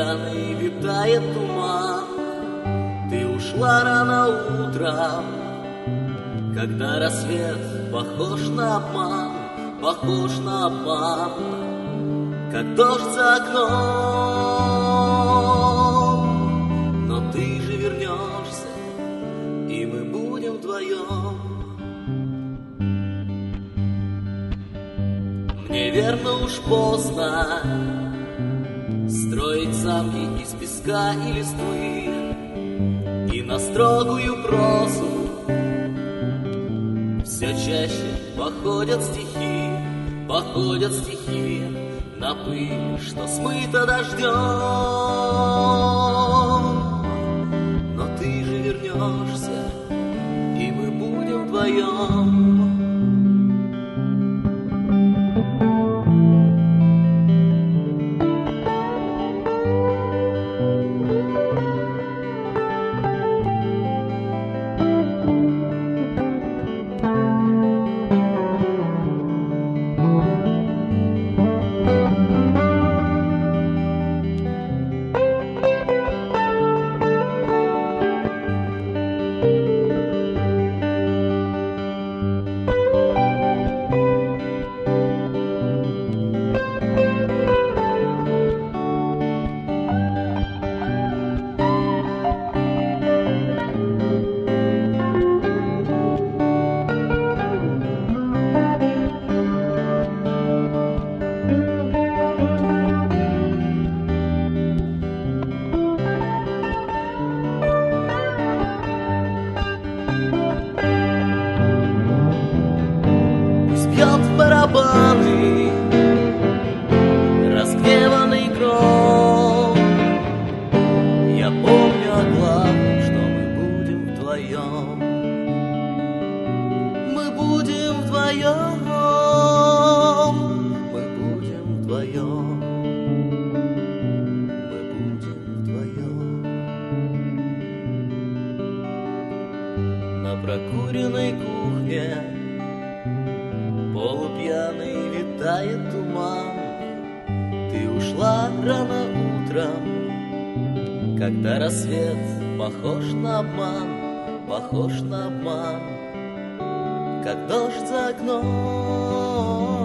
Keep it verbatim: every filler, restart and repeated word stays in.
пьяный витает туман. Ты ушла рано утром, когда рассвет похож на обман, похож на обман, как дождь за окном. Но ты же вернешься, и мы будем вдвоем. Мне верно уж поздно строить замки из песка и листвы, и на строгую прозу все чаще походят стихи, походят стихи на пыль, что смыта дождем. Но ты же вернешься, и мы будем вдвоем. Бьет в барабаны разгневанный гром. Я помню о главном, что мы будем вдвоем. Мы будем вдвоем, мы будем вдвоем, мы будем вдвоем. На прокуренной кухне полупьяный витает туман. Ты ушла рано утром, когда рассвет похож на обман, похож на обман, как дождь за окном.